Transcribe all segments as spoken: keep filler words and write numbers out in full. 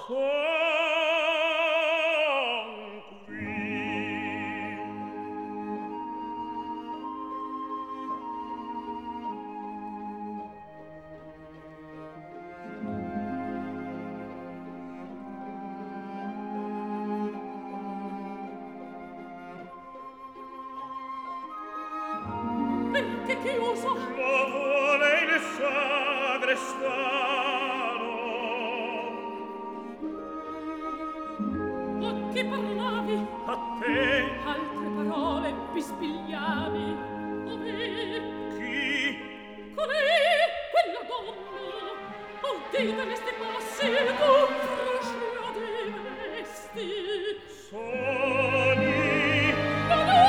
Perché chiuso? Lo vuole il sagrestano. A chi parlavi? A te. Altre parole bispigliavi. Ove? Chi? Colei, quella donna. Udite questi passi con fruscio di vesti. Sogni. No, no!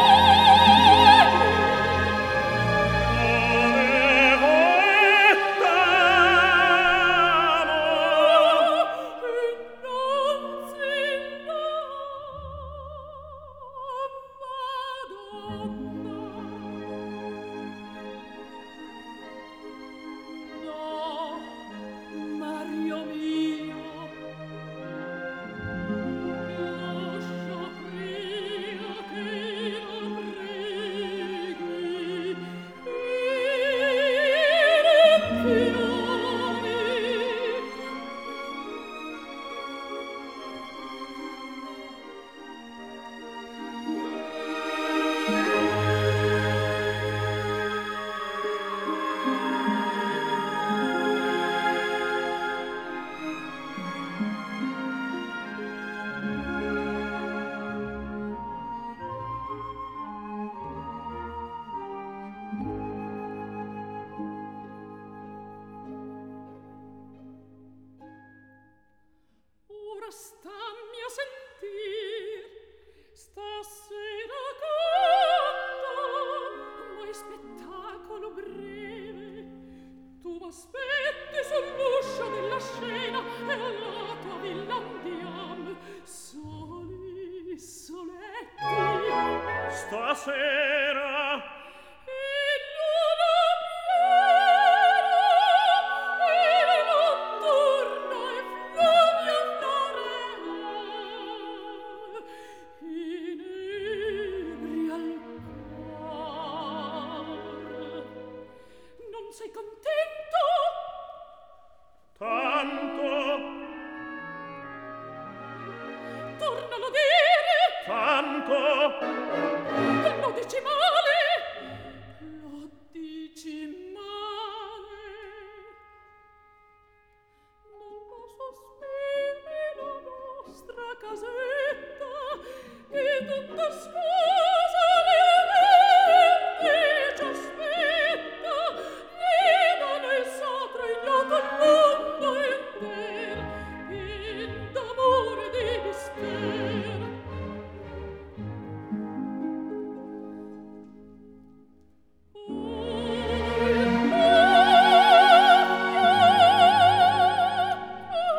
Stammi a sentir, stasera canto, ma è spettacolo breve. Tu m'aspetti sull'uscio della scena e alla tua villa andiam, soli, soletti. Stasera sei contento? Tanto. Tornalo a dire. Tanto. Lo dici male. Lo dici male. Non lo sospetti la nostra casetta che tutta sposa le verde ci aspetta. Nel sacro ignoto il mondo inter, pien d'amore e di mister.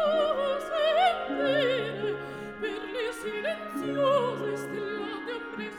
Sentire per le silenziose stellate ombre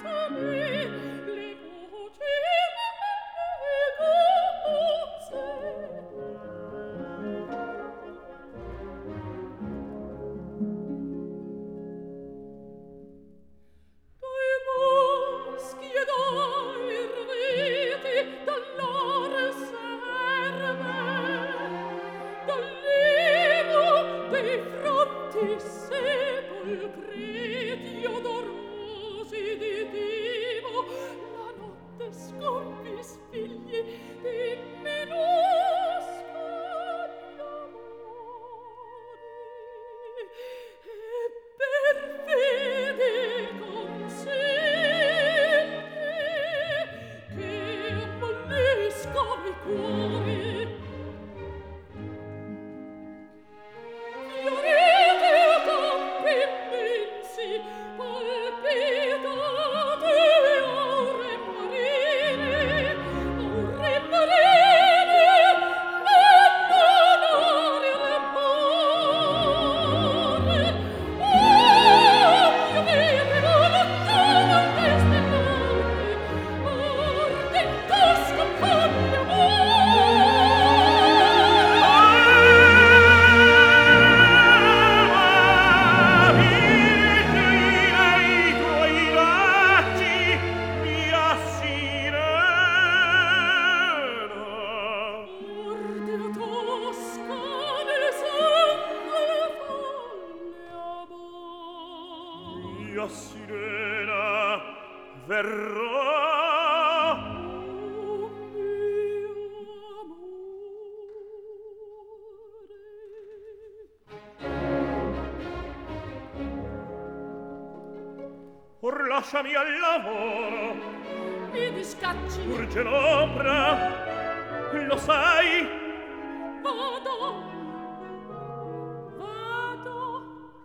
la sirena verrà. Oh mio amore. Or lasciami al lavoro, Mi discacci. urge l'opera, lo sai? Vado. Vado.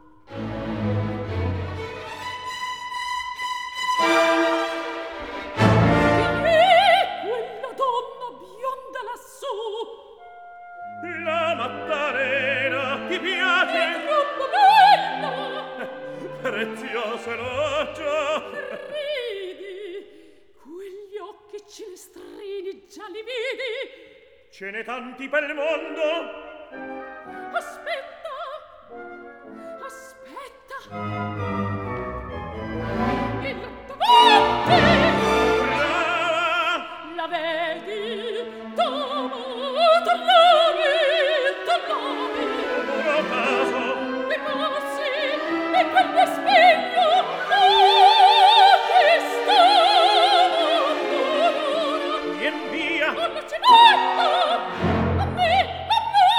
Chi è quella donna bionda lassù? La Maddalena ti piace? È troppo bella. Preziosa loggia. Ridi. Quegli occhi cilestrini già li vidi. Ce n'è tanti pel mondo. Aspetta. Aspetta. Il davanti. Brava. La vedi? Toma, tornavi, tornavi. Ora caso. Mi passi e quel vespeglio. Oh, che stava ancora. Vien via. Alla cenetta. A me, a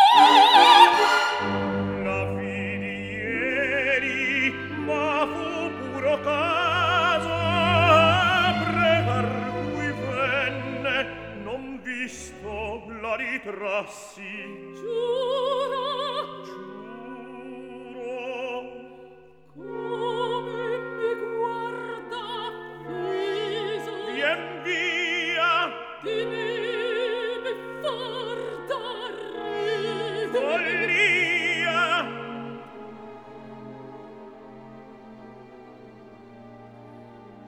me. La vidi ieri, ma fu puro caso. Pregar cui venne, non visto la ritrassi. Giuro. Giuro. Come mi guarda fiso. Vien via. Di me